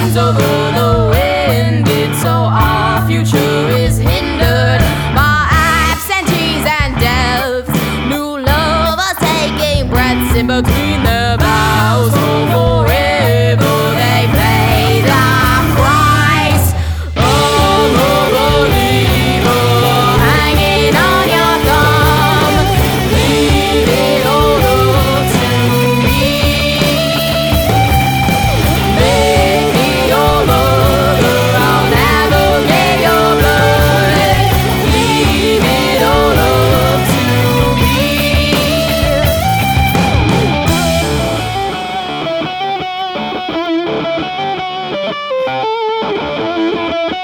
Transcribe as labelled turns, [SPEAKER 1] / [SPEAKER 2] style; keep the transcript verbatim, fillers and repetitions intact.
[SPEAKER 1] winds over the wind. It's so our future is hindered by absentees and deaths. New lovers taking breaths in between their vows. Oh, forever they pay the price of a believer hanging on your thumb. Leave it all up to me. Make me your mother, I'll never get your blood. Leave it all up to me.